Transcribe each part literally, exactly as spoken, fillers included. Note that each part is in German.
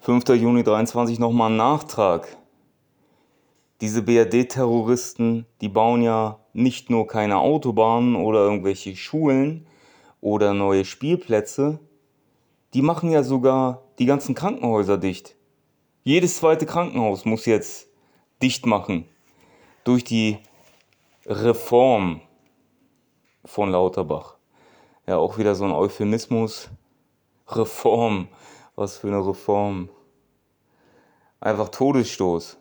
fünfter Juni dreiundzwanzig nochmal ein Nachtrag. Diese B R D-Terroristen, die bauen ja nicht nur keine Autobahnen oder irgendwelche Schulen oder neue Spielplätze, die machen ja sogar die ganzen Krankenhäuser dicht. Jedes zweite Krankenhaus muss jetzt dicht machen durch die Reform von Lauterbach. Ja, auch wieder so ein Euphemismus. Reform. Was für eine Reform. Einfach Todesstoß.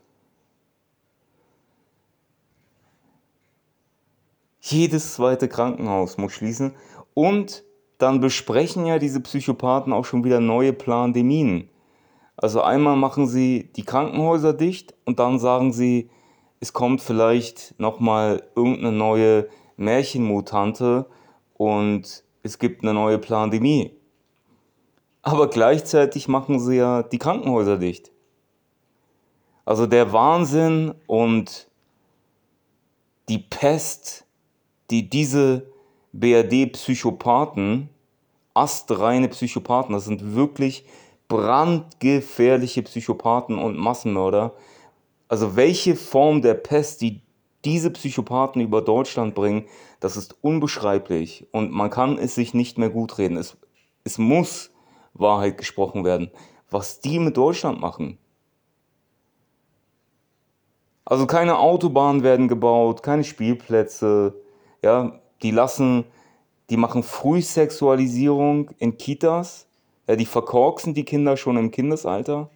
Jedes zweite Krankenhaus muss schließen. Und dann besprechen ja diese Psychopathen auch schon wieder neue Plandemien. Also einmal machen sie die Krankenhäuser dicht und dann sagen sie, es kommt vielleicht nochmal irgendeine neue Märchenmutante und es gibt eine neue Plandemie. Aber gleichzeitig machen sie ja die Krankenhäuser dicht. Also der Wahnsinn und die Pest, die diese B R D-Psychopathen, astreine Psychopathen, das sind wirklich brandgefährliche Psychopathen und Massenmörder. Also welche Form der Pest, die diese Psychopathen über Deutschland bringen, das ist unbeschreiblich und man kann es sich nicht mehr gutreden. Es, es muss Wahrheit gesprochen werden, was die mit Deutschland machen. Also keine Autobahnen werden gebaut, keine Spielplätze, ja, die lassen, die machen Frühsexualisierung in Kitas, ja, die verkorksen die Kinder schon im Kindesalter.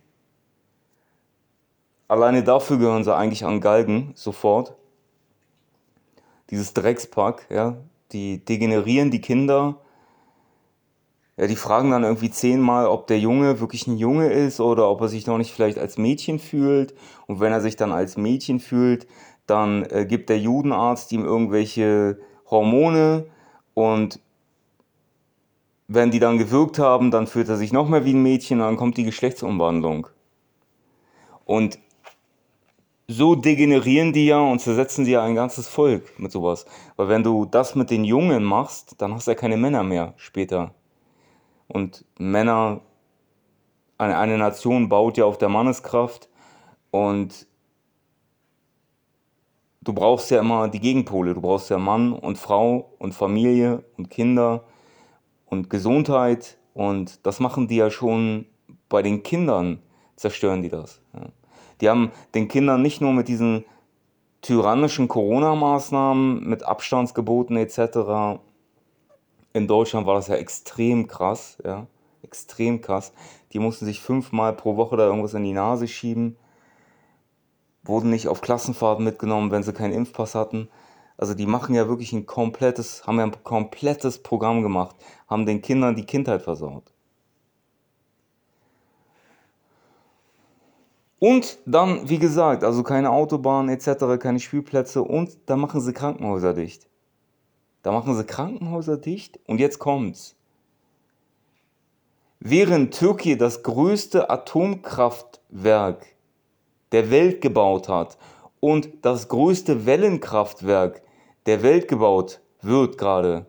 Alleine dafür gehören sie eigentlich an Galgen, sofort. Dieses Dreckspack, ja, die degenerieren die Kinder. Ja, die fragen dann irgendwie zehnmal, ob der Junge wirklich ein Junge ist oder ob er sich noch nicht vielleicht als Mädchen fühlt. Und wenn er sich dann als Mädchen fühlt, dann äh, gibt der Judenarzt ihm irgendwelche Hormone und wenn die dann gewirkt haben, dann fühlt er sich noch mehr wie ein Mädchen und dann kommt die Geschlechtsumwandlung. Und so degenerieren die ja und zersetzen sie ja ein ganzes Volk mit sowas. Weil wenn du das mit den Jungen machst, dann hast du ja keine Männer mehr später. Und Männer, eine, eine Nation baut ja auf der Manneskraft und du brauchst ja immer die Gegenpole. Du brauchst ja Mann und Frau und Familie und Kinder und Gesundheit und das machen die ja schon bei den Kindern, zerstören die das. Ja. Die haben den Kindern nicht nur mit diesen tyrannischen Corona-Maßnahmen, mit Abstandsgeboten et cetera. In Deutschland war das ja extrem krass, ja, extrem krass. Die mussten sich fünfmal pro Woche da irgendwas in die Nase schieben, wurden nicht auf Klassenfahrten mitgenommen, wenn sie keinen Impfpass hatten. Also die machen ja wirklich ein komplettes, haben ja ein komplettes Programm gemacht, haben den Kindern die Kindheit versaut. Und dann, wie gesagt, also keine Autobahnen et cetera, keine Spielplätze und da machen sie Krankenhäuser dicht. Da machen sie Krankenhäuser dicht und jetzt kommt's. Während Türkei das größte Atomkraftwerk der Welt gebaut hat und das größte Wellenkraftwerk der Welt gebaut wird gerade,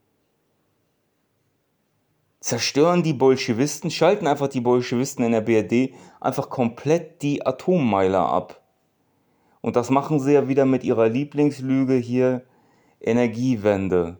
zerstören die Bolschewisten, schalten einfach die Bolschewisten in der B R D einfach komplett die Atommeiler ab. Und das machen sie ja wieder mit ihrer Lieblingslüge hier, Energiewende.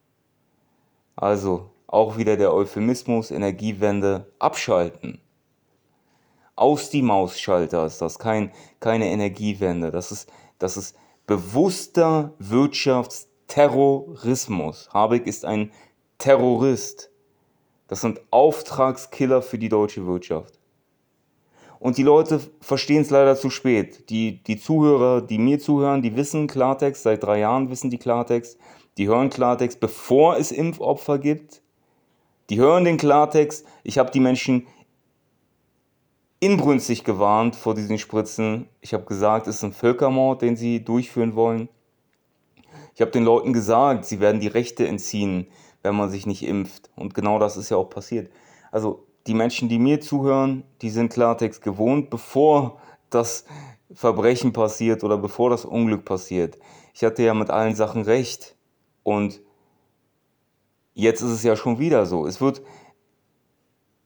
Also auch wieder der Euphemismus, Energiewende abschalten. Aus die Mausschalter ist das, kein, keine Energiewende. Das ist, das ist bewusster Wirtschaftsterrorismus. Habeck ist ein Terrorist. Das sind Auftragskiller für die deutsche Wirtschaft. Und die Leute verstehen es leider zu spät. Die, die Zuhörer, die mir zuhören, die wissen Klartext, seit drei Jahren wissen die Klartext. Die hören Klartext, bevor es Impfopfer gibt. Die hören den Klartext. Ich habe die Menschen inbrünstig gewarnt vor diesen Spritzen. Ich habe gesagt, es ist ein Völkermord, den sie durchführen wollen. Ich habe den Leuten gesagt, sie werden die Rechte entziehen, wenn man sich nicht impft. Und genau das ist ja auch passiert. Also die Menschen, die mir zuhören, die sind Klartext gewohnt, bevor das Verbrechen passiert oder bevor das Unglück passiert. Ich hatte ja mit allen Sachen recht. Und jetzt ist es ja schon wieder so. Es wird,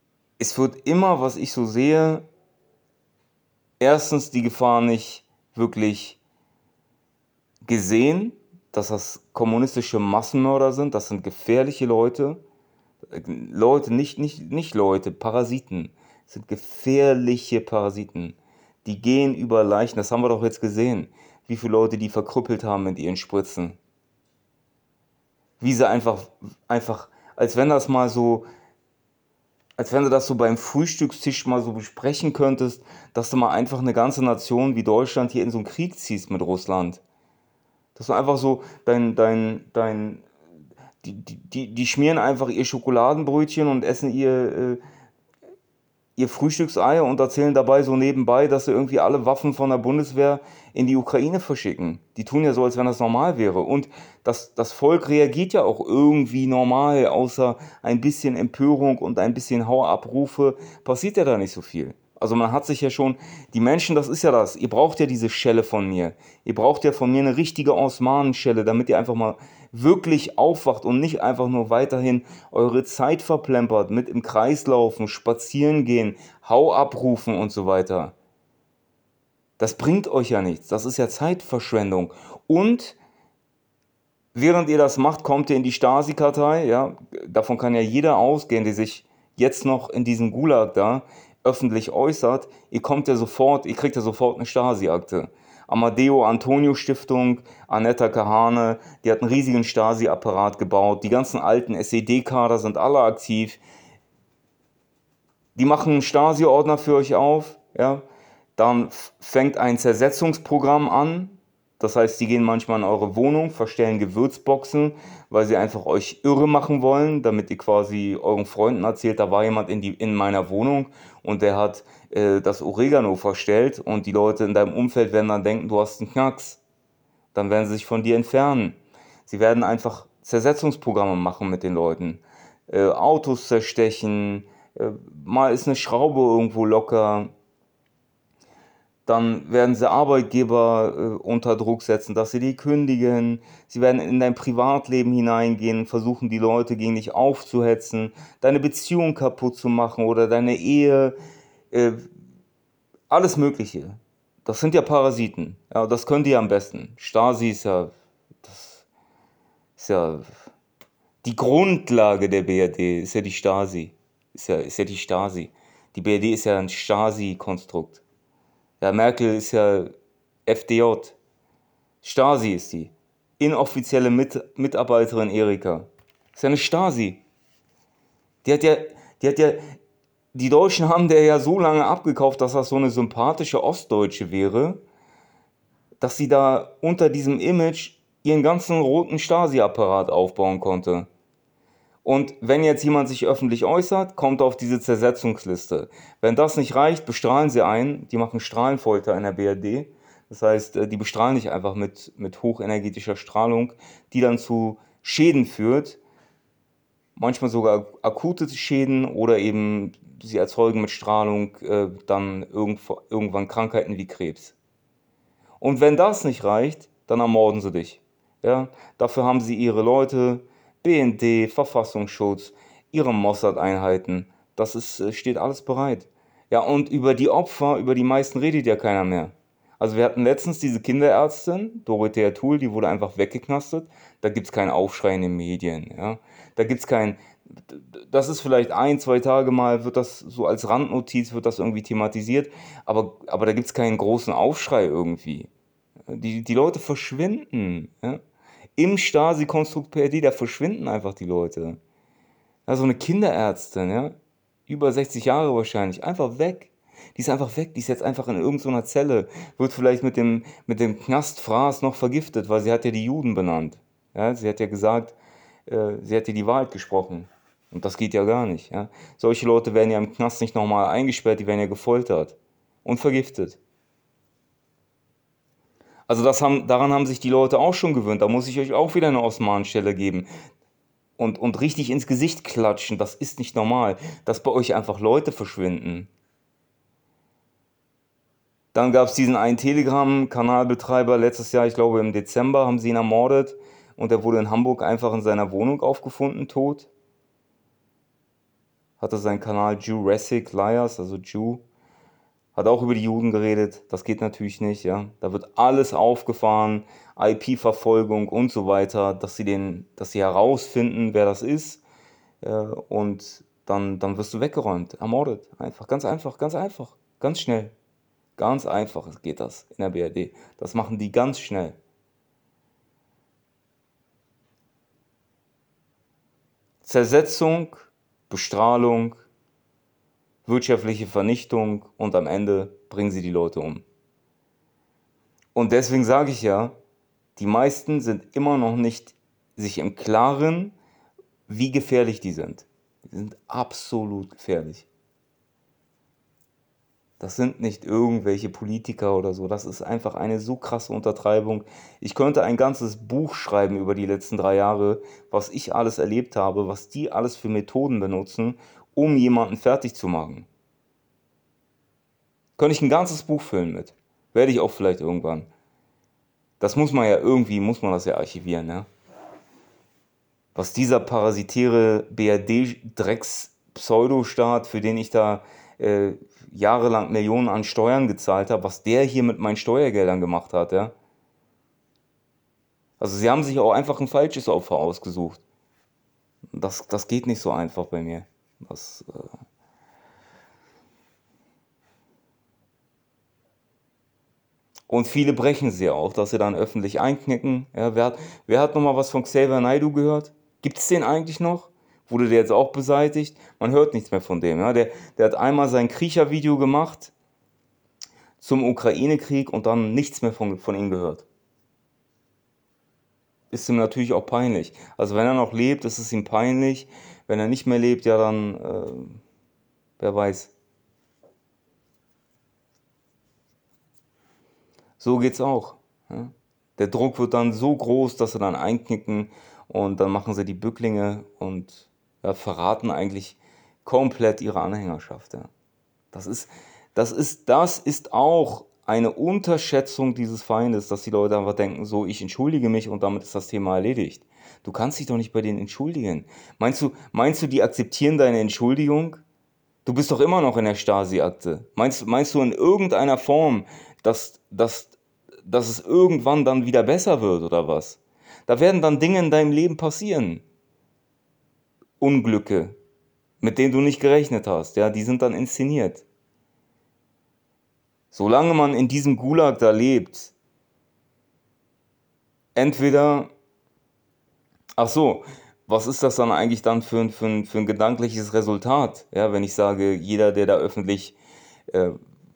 es wird immer, was ich so sehe, erstens die Gefahr nicht wirklich gesehen, dass das kommunistische Massenmörder sind, das sind gefährliche Leute. Äh, Leute, nicht, nicht, nicht Leute, Parasiten. Das sind gefährliche Parasiten. Die gehen über Leichen, das haben wir doch jetzt gesehen. Wie viele Leute die verkrüppelt haben mit ihren Spritzen. Wie sie einfach, einfach, als wenn das mal so, als wenn du das so beim Frühstückstisch mal so besprechen könntest, dass du mal einfach eine ganze Nation wie Deutschland hier in so einen Krieg ziehst mit Russland. Dass du einfach so dein, dein, dein, die, die, die, die schmieren einfach ihr Schokoladenbrötchen und essen ihr, äh, ihr Frühstücksei und erzählen dabei so nebenbei, dass sie irgendwie alle Waffen von der Bundeswehr in die Ukraine verschicken. Die tun ja so, als wenn das normal wäre. Und das, das Volk reagiert ja auch irgendwie normal, außer ein bisschen Empörung und ein bisschen Hauabrufe, passiert ja da nicht so viel. Also man hat sich ja schon, die Menschen, das ist ja das, ihr braucht ja diese Schelle von mir. Ihr braucht ja von mir eine richtige Osmanenschelle, damit ihr einfach mal wirklich aufwacht und nicht einfach nur weiterhin eure Zeit verplempert mit im Kreis laufen, spazieren gehen, Hau abrufen und so weiter. Das bringt euch ja nichts, das ist ja Zeitverschwendung. Und während ihr das macht, kommt ihr in die Stasi-Kartei, ja, davon kann ja jeder ausgehen, der sich jetzt noch in diesem Gulag da öffentlich äußert, ihr kommt ja sofort, ihr kriegt ja sofort eine Stasi-Akte. Amadeo Antonio Stiftung, Annetta Kahane, die hat einen riesigen Stasi-Apparat gebaut, die ganzen alten S E D-Kader sind alle aktiv, die machen einen Stasi-Ordner für euch auf, ja, dann f- fängt ein Zersetzungsprogramm an, das heißt, die gehen manchmal in eure Wohnung, verstellen Gewürzboxen, weil sie einfach euch irre machen wollen, damit ihr quasi euren Freunden erzählt, da war jemand in, die, in meiner Wohnung und der hat äh, das Oregano verstellt und die Leute in deinem Umfeld werden dann denken, du hast einen Knacks. Dann werden sie sich von dir entfernen. Sie werden einfach Zersetzungsprogramme machen mit den Leuten. Äh, Autos zerstechen, äh, mal ist eine Schraube irgendwo locker, dann werden sie Arbeitgeber äh, unter Druck setzen, dass sie die kündigen. Sie werden in dein Privatleben hineingehen, versuchen die Leute gegen dich aufzuhetzen, deine Beziehung kaputt zu machen oder deine Ehe, äh, alles Mögliche. Das sind ja Parasiten. Ja, das könnt ihr am besten. Stasi ist ja, das ist ja die Grundlage der B R D, ist ja die Stasi. Ist ja, ist ja die Stasi. Die B R D ist ja ein Stasi-Konstrukt. Ja, Merkel ist ja F D J. Stasi ist die. Inoffizielle Mit Mitarbeiterin Erika. Ist ja eine Stasi. Die hat ja, die hat ja, die Deutschen haben der ja so lange abgekauft, dass das so eine sympathische Ostdeutsche wäre, dass sie da unter diesem Image ihren ganzen roten Stasi-Apparat aufbauen konnte. Und wenn jetzt jemand sich öffentlich äußert, kommt er auf diese Zersetzungsliste. Wenn das nicht reicht, bestrahlen sie einen. Die machen Strahlenfolter in der B R D. Das heißt, äh, die bestrahlen dich einfach mit, mit hochenergetischer Strahlung, die dann zu Schäden führt. Manchmal sogar akute Schäden oder eben sie erzeugen mit Strahlung äh, dann irgendwo, irgendwann Krankheiten wie Krebs. Und wenn das nicht reicht, dann ermorden sie dich. Ja? Dafür haben sie ihre Leute, B N D, Verfassungsschutz, ihre Mossad-Einheiten. Das ist, äh, steht alles bereit. Ja, und über die Opfer, über die meisten redet ja keiner mehr. Also wir hatten letztens diese Kinderärztin, Dorothea Thuhl, die wurde einfach weggeknastet. Da gibt es keinen Aufschrei in den Medien. Ja? Da gibt es kein, das ist vielleicht ein, zwei Tage mal, wird das so als Randnotiz, wird das irgendwie thematisiert, aber, aber da gibt es keinen großen Aufschrei irgendwie. Die, die Leute verschwinden. Ja? Im Stasi-Konstrukt P R D, da verschwinden einfach die Leute. Ja, so eine Kinderärztin, ja, über sechzig Jahre wahrscheinlich, einfach weg. Die ist einfach weg, die ist jetzt einfach in irgendeiner Zelle, wird vielleicht mit dem, mit dem Knastfraß noch vergiftet, weil sie hat ja die Juden benannt. Ja, sie hat ja gesagt, äh, sie hat ja die Wahrheit gesprochen. Und das geht ja gar nicht. Ja. Solche Leute werden ja im Knast nicht nochmal eingesperrt, die werden ja gefoltert und vergiftet. Also das haben, daran haben sich die Leute auch schon gewöhnt. Da muss ich euch auch wieder eine Osmanenstelle geben. Und, und richtig ins Gesicht klatschen, das ist nicht normal. Dass bei euch einfach Leute verschwinden. Dann gab es diesen einen Telegram-Kanalbetreiber letztes Jahr, ich glaube im Dezember, haben sie ihn ermordet. Und er wurde in Hamburg einfach in seiner Wohnung aufgefunden, tot. hatte seinen Kanal Jurassic Liars, also Jew, hat auch über die Juden geredet. Das geht natürlich nicht, ja. Da wird alles aufgefahren, I P-Verfolgung und so weiter, dass sie den, dass sie herausfinden, wer das ist, äh, und dann, dann wirst du weggeräumt, ermordet. Einfach, ganz einfach, ganz einfach, ganz schnell. Ganz einfach geht das in der B R D. Das machen die ganz schnell. Zersetzung, Bestrahlung, wirtschaftliche Vernichtung und am Ende bringen sie die Leute um. Und deswegen sage ich ja, die meisten sind immer noch nicht sich im Klaren, wie gefährlich die sind. Die sind absolut gefährlich. Das sind nicht irgendwelche Politiker oder so. Das ist einfach eine so krasse Untertreibung. Ich könnte ein ganzes Buch schreiben über die letzten drei Jahre, was ich alles erlebt habe, was die alles für Methoden benutzen, um jemanden fertig zu machen. Könnte ich ein ganzes Buch füllen mit. Werde ich auch vielleicht irgendwann. Das muss man ja irgendwie, muss man das ja archivieren, ne? Was dieser parasitäre B R D-Drecks-Pseudostaat, für den ich da äh, jahrelang Millionen an Steuern gezahlt habe, was der hier mit meinen Steuergeldern gemacht hat, ja. Also sie haben sich auch einfach ein falsches Opfer ausgesucht. Das, das geht nicht so einfach bei mir. Das, äh Und viele brechen sie auch, dass sie dann öffentlich einknicken. Ja, wer hat, wer hat nochmal was von Xavier Naidoo gehört? Gibt es den eigentlich noch? Wurde der jetzt auch beseitigt? Man hört nichts mehr von dem. Ja? Der, der hat einmal sein Kriechervideo gemacht zum Ukraine-Krieg und dann nichts mehr von, von ihm gehört. Ist ihm natürlich auch peinlich. Also wenn er noch lebt, ist es ihm peinlich. Wenn er nicht mehr lebt, ja dann, äh, wer weiß. So geht's auch. Ja? Der Druck wird dann so groß, dass sie dann einknicken und dann machen sie die Bücklinge und ja, verraten eigentlich komplett ihre Anhängerschaft. Ja. Das ist, das ist, das ist auch eine Unterschätzung dieses Feindes, dass die Leute einfach denken, so, ich entschuldige mich und damit ist das Thema erledigt. Du kannst dich doch nicht bei denen entschuldigen. Meinst du, meinst du, die akzeptieren deine Entschuldigung? Du bist doch immer noch in der Stasi-Akte. Meinst, meinst du in irgendeiner Form, dass, dass, dass es irgendwann dann wieder besser wird oder was? Da werden dann Dinge in deinem Leben passieren. Unglücke, mit denen du nicht gerechnet hast. Ja, die sind dann inszeniert. Solange man in diesem Gulag da lebt, entweder, ach so, was ist das dann eigentlich dann für ein, für ein, für ein gedankliches Resultat? Ja, wenn ich sage, jeder, der da öffentlich äh,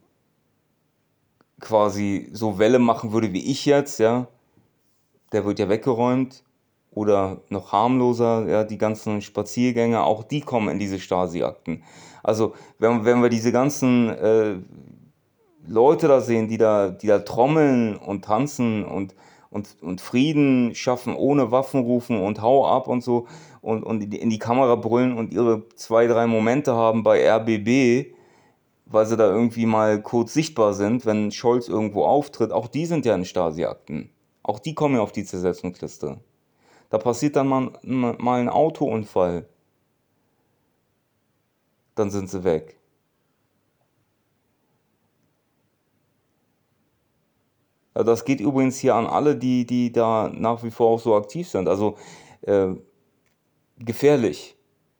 quasi so Welle machen würde wie ich jetzt, ja, der wird ja weggeräumt. Oder noch harmloser, ja, die ganzen Spaziergänger, auch die kommen in diese Stasi-Akten. Also, wenn, wenn wir diese ganzen äh, Leute da sehen, die da, die da trommeln und tanzen und, und, und Frieden schaffen, ohne Waffen rufen und hau ab und so und, und in die- in die Kamera brüllen und ihre zwei, drei Momente haben bei R B B, weil sie da irgendwie mal kurz sichtbar sind, wenn Scholz irgendwo auftritt, auch die sind ja in Stasi-Akten. Auch die kommen ja auf die Zersetzungsliste. Da passiert dann mal, mal ein Autounfall, dann sind sie weg. Ja, das geht übrigens hier an alle, die, die da nach wie vor auch so aktiv sind. Also äh, gefährlich.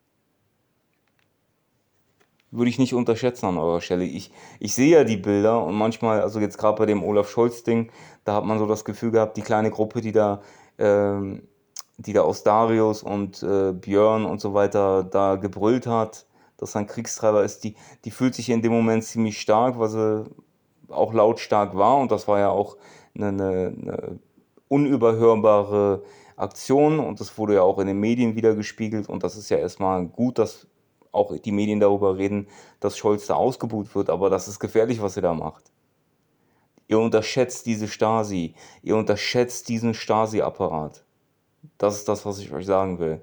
Würde ich nicht unterschätzen an eurer Stelle. Ich, ich sehe ja die Bilder und manchmal, also jetzt gerade bei dem Olaf Scholz-Ding, da hat man so das Gefühl gehabt, die kleine Gruppe, die da, ähm, die da aus Darius und äh, Björn und so weiter da gebrüllt hat, dass er ein Kriegstreiber ist, die, die fühlt sich in dem Moment ziemlich stark, weil sie auch lautstark war und das war ja auch eine, eine, eine unüberhörbare Aktion und das wurde ja auch in den Medien wieder gespiegelt und das ist ja erstmal gut, dass auch die Medien darüber reden, dass Scholz da ausgebuht wird, aber das ist gefährlich, was ihr da macht. Ihr unterschätzt diese Stasi, ihr unterschätzt diesen Stasi-Apparat. Das ist das, was ich euch sagen will.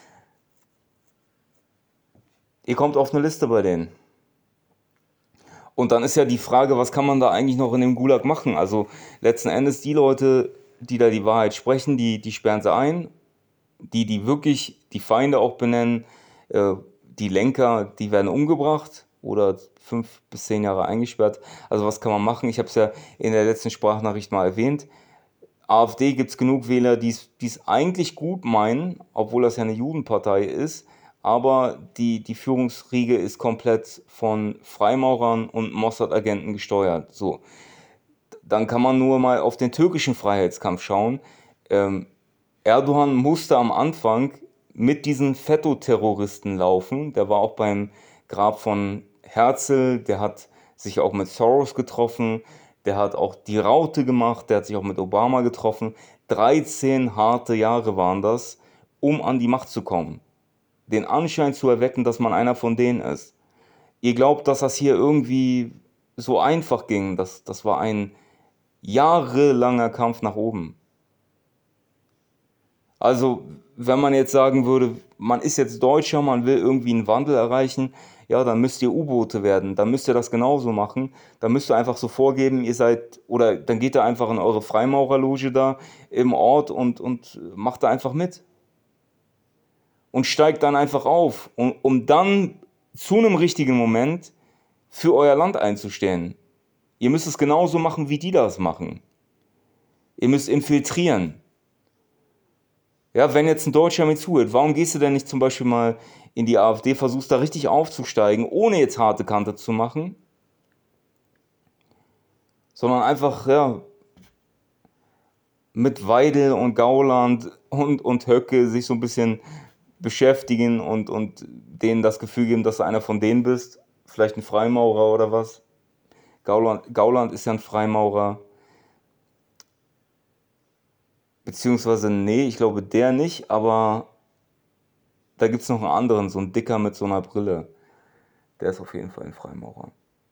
Ihr kommt auf eine Liste bei denen. Und dann ist ja die Frage, was kann man da eigentlich noch in dem Gulag machen? Also letzten Endes die Leute, die da die Wahrheit sprechen, die, die sperren sie ein. Die, die wirklich die Feinde auch benennen, äh, die Lenker, die werden umgebracht oder fünf bis zehn Jahre eingesperrt. Also was kann man machen? Ich habe es ja in der letzten Sprachnachricht mal erwähnt. AfD gibt es genug Wähler, die es eigentlich gut meinen, obwohl das ja eine Judenpartei ist, aber die, die Führungsriege ist komplett von Freimaurern und Mossad-Agenten gesteuert. So. Dann kann man nur mal auf den türkischen Freiheitskampf schauen. Ähm, Erdogan musste am Anfang mit diesen Fetto-Terroristen laufen. Der war auch beim Grab von Herzl, der hat sich auch mit Soros getroffen, der hat auch die Raute gemacht, der hat sich auch mit Obama getroffen. dreizehn harte Jahre waren das, um an die Macht zu kommen. Den Anschein zu erwecken, dass man einer von denen ist. Ihr glaubt, dass das hier irgendwie so einfach ging. Das, das war ein jahrelanger Kampf nach oben. Also, wenn man jetzt sagen würde, man ist jetzt Deutscher, man will irgendwie einen Wandel erreichen, ja, dann müsst ihr U-Boote werden, dann müsst ihr das genauso machen, dann müsst ihr einfach so vorgeben, ihr seid, oder dann geht ihr einfach in eure Freimaurerloge da im Ort und, und macht da einfach mit. Und steigt dann einfach auf, um, um dann zu einem richtigen Moment für euer Land einzustehen. Ihr müsst es genauso machen, wie die das machen. Ihr müsst infiltrieren. Ja, wenn jetzt ein Deutscher mir zuhört, warum gehst du denn nicht zum Beispiel mal in die AfD, versuchst da richtig aufzusteigen, ohne jetzt harte Kante zu machen, sondern einfach, ja, mit Weidel und Gauland und, und Höcke sich so ein bisschen beschäftigen und, und denen das Gefühl geben, dass du einer von denen bist. Vielleicht ein Freimaurer oder was. Gauland, Gauland ist ja ein Freimaurer. Beziehungsweise, nee, ich glaube der nicht, aber da gibt es noch einen anderen, so ein Dicker mit so einer Brille. Der ist auf jeden Fall ein Freimaurer.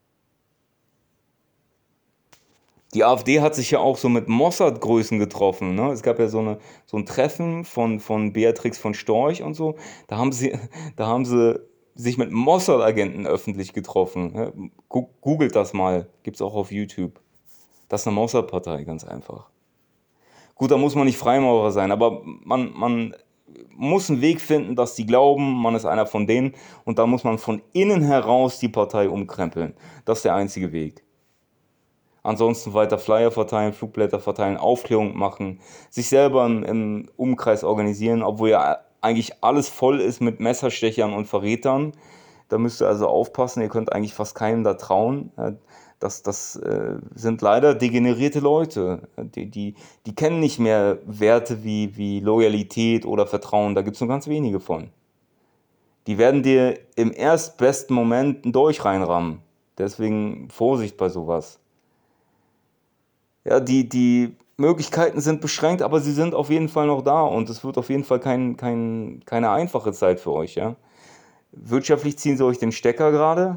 Die AfD hat sich ja auch so mit Mossad-Größen getroffen. Ne? Es gab ja so, eine, so ein Treffen von, von Beatrix von Storch und so. Da haben sie, da haben sie sich mit Mossad-Agenten öffentlich getroffen. Ja? Googelt das mal, gibt es auch auf YouTube. Das ist eine Mossad-Partei, ganz einfach. Gut, da muss man nicht Freimaurer sein, aber man, man muss einen Weg finden, dass die glauben, man ist einer von denen und da muss man von innen heraus die Partei umkrempeln. Das ist der einzige Weg. Ansonsten weiter Flyer verteilen, Flugblätter verteilen, Aufklärung machen, sich selber im, im Umkreis organisieren, obwohl ja eigentlich alles voll ist mit Messerstechern und Verrätern. Da müsst ihr also aufpassen, ihr könnt eigentlich fast keinem da trauen. Das, das äh, sind leider degenerierte Leute. Die, die, die kennen nicht mehr Werte wie, wie Loyalität oder Vertrauen, da gibt es nur ganz wenige von. Die werden dir im erstbesten Moment einen Dolch reinrammen. Deswegen Vorsicht bei sowas. Ja, die, die Möglichkeiten sind beschränkt, aber sie sind auf jeden Fall noch da und es wird auf jeden Fall kein, kein, keine einfache Zeit für euch. Ja? Wirtschaftlich ziehen sie euch den Stecker gerade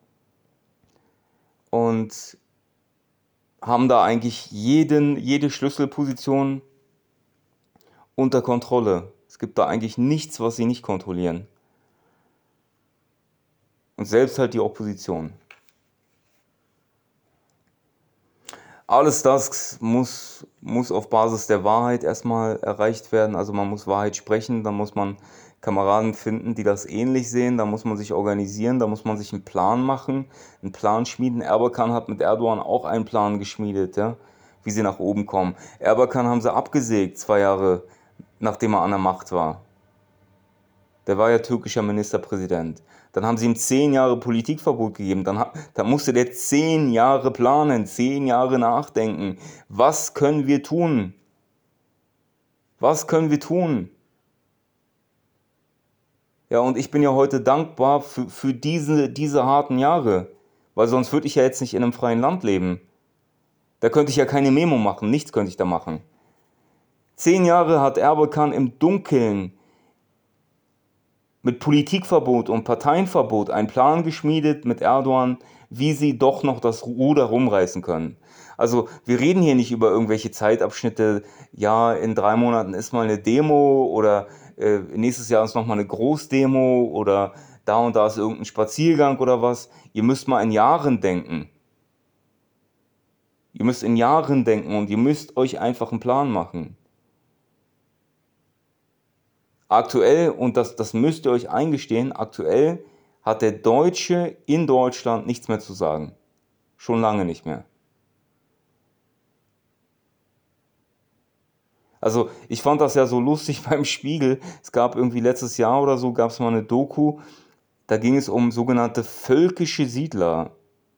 und haben da eigentlich jeden, jede Schlüsselposition unter Kontrolle. Es gibt da eigentlich nichts, was sie nicht kontrollieren. Und selbst halt die Opposition. Alles das muss, muss auf Basis der Wahrheit erstmal erreicht werden. Also man muss Wahrheit sprechen, dann muss man Kameraden finden, die das ähnlich sehen, da muss man sich organisieren, da muss man sich einen Plan machen, einen Plan schmieden. Erbakan hat mit Erdogan auch einen Plan geschmiedet, ja, wie sie nach oben kommen. Erbakan haben sie abgesägt, zwei Jahre nachdem er an der Macht war. Der war ja türkischer Ministerpräsident. Dann haben sie ihm zehn Jahre Politikverbot gegeben. Dann, dann musste der zehn Jahre planen, zehn Jahre nachdenken. Was können wir tun? Was können wir tun? Ja, und ich bin ja heute dankbar für, für diese, diese harten Jahre. Weil sonst würde ich ja jetzt nicht in einem freien Land leben. Da könnte ich ja keine Memo machen, nichts könnte ich da machen. Zehn Jahre hat Erbakan im Dunkeln mit Politikverbot und Parteienverbot einen Plan geschmiedet mit Erdogan, wie sie doch noch das Ruder rumreißen können. Also wir reden hier nicht über irgendwelche Zeitabschnitte, ja, in drei Monaten ist mal eine Demo oder äh, nächstes Jahr ist nochmal eine Großdemo oder da und da ist irgendein Spaziergang oder was. Ihr müsst mal in Jahren denken. Ihr müsst in Jahren denken und ihr müsst euch einfach einen Plan machen. Aktuell, und das, das müsst ihr euch eingestehen, aktuell hat der Deutsche in Deutschland nichts mehr zu sagen. Schon lange nicht mehr. Also ich fand das ja so lustig beim Spiegel. Es gab irgendwie letztes Jahr oder so, gab es mal eine Doku, da ging es um sogenannte völkische Siedler.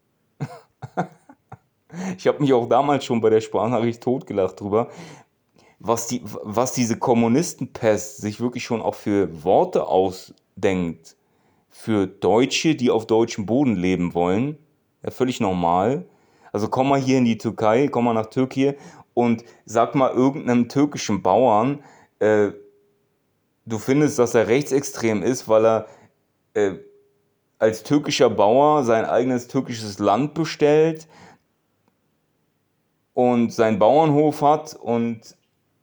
Ich habe mich auch damals schon bei der Sprachnachricht totgelacht drüber, was, die, was diese Kommunistenpest sich wirklich schon auch für Worte ausdenkt. Für Deutsche, die auf deutschem Boden leben wollen. Ja, völlig normal. Also komm mal hier in die Türkei, komm mal nach Türkei und sag mal irgendeinem türkischen Bauern, äh, du findest, dass er rechtsextrem ist, weil er äh, als türkischer Bauer sein eigenes türkisches Land bestellt und seinen Bauernhof hat und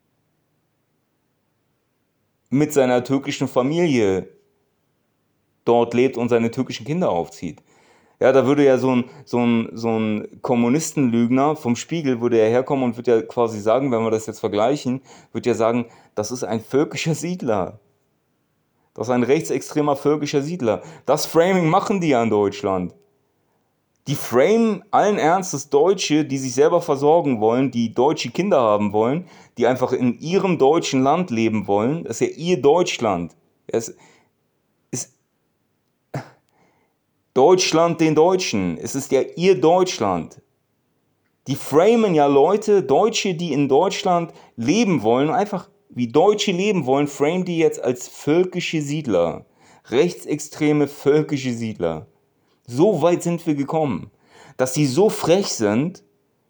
mit seiner türkischen Familie dort lebt und seine türkischen Kinder aufzieht. Ja, da würde ja so ein, so ein, so ein Kommunistenlügner vom Spiegel, würde er herkommen und würde ja quasi sagen, wenn wir das jetzt vergleichen, würde ja sagen, das ist ein völkischer Siedler. Das ist ein rechtsextremer völkischer Siedler. Das Framing machen die ja in Deutschland. Die framen allen Ernstes Deutsche, die sich selber versorgen wollen, die deutsche Kinder haben wollen, die einfach in ihrem deutschen Land leben wollen. Das ist ja ihr Deutschland. Es ist Deutschland den Deutschen. Es ist ja ihr Deutschland. Die framen ja Leute, Deutsche, die in Deutschland leben wollen, einfach wie Deutsche leben wollen, framen die jetzt als völkische Siedler. Rechtsextreme völkische Siedler. So weit sind wir gekommen, dass sie so frech sind,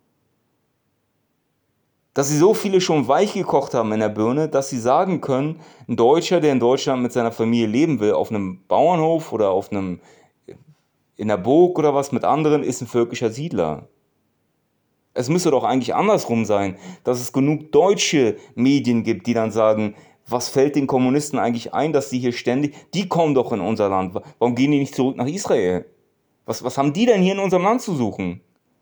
dass sie so viele schon weich gekocht haben in der Birne, dass sie sagen können, ein Deutscher, der in Deutschland mit seiner Familie leben will, auf einem Bauernhof oder auf einem, in der Burg oder was mit anderen, ist ein völkischer Siedler. Es müsste doch eigentlich andersrum sein, dass es genug deutsche Medien gibt, die dann sagen, was fällt den Kommunisten eigentlich ein, dass sie hier ständig, die kommen doch in unser Land, warum gehen die nicht zurück nach Israel? Was, was haben die denn hier in unserem Land zu suchen?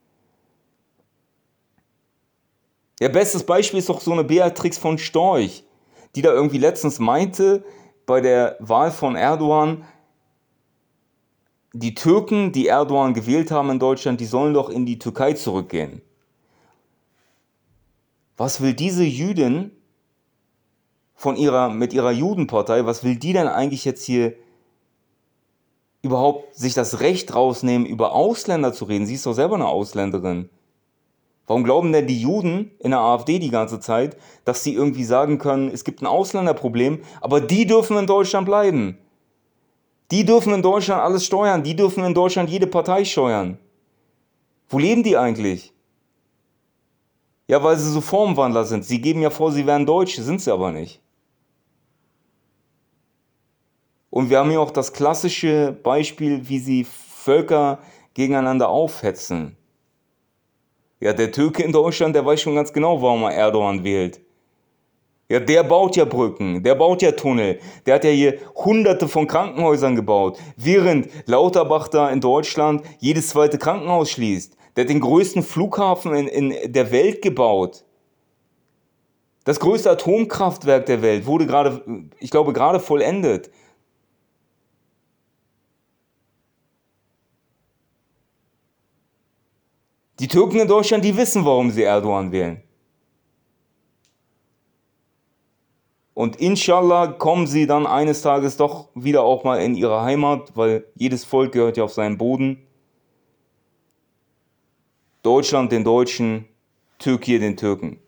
Ja, bestes Beispiel ist doch so eine Beatrix von Storch, die da irgendwie letztens meinte, bei der Wahl von Erdogan, die Türken, die Erdogan gewählt haben in Deutschland, die sollen doch in die Türkei zurückgehen. Was will diese Jüdin von ihrer, mit ihrer Judenpartei, was will die denn eigentlich jetzt hier überhaupt sich das Recht rausnehmen, über Ausländer zu reden? Sie ist doch selber eine Ausländerin. Warum glauben denn die Juden in der AfD die ganze Zeit, dass sie irgendwie sagen können, es gibt ein Ausländerproblem, aber die dürfen in Deutschland bleiben? Die dürfen in Deutschland alles steuern, die dürfen in Deutschland jede Partei steuern. Wo leben die eigentlich? Ja, weil sie so Formwandler sind. Sie geben ja vor, sie wären Deutsche, sind sie aber nicht. Und wir haben hier auch das klassische Beispiel, wie sie Völker gegeneinander aufhetzen. Ja, der Türke in Deutschland, der weiß schon ganz genau, warum er Erdogan wählt. Ja, der baut ja Brücken, der baut ja Tunnel, der hat ja hier hunderte von Krankenhäusern gebaut, während Lauterbach da in Deutschland jedes zweite Krankenhaus schließt. Der hat den größten Flughafen in, in der Welt gebaut. Das größte Atomkraftwerk der Welt wurde gerade, ich glaube, gerade vollendet. Die Türken in Deutschland, die wissen, warum sie Erdogan wählen. Und inshallah kommen sie dann eines Tages doch wieder auch mal in ihre Heimat, weil jedes Volk gehört ja auf seinen Boden. Deutschland den Deutschen, Türkei den Türken.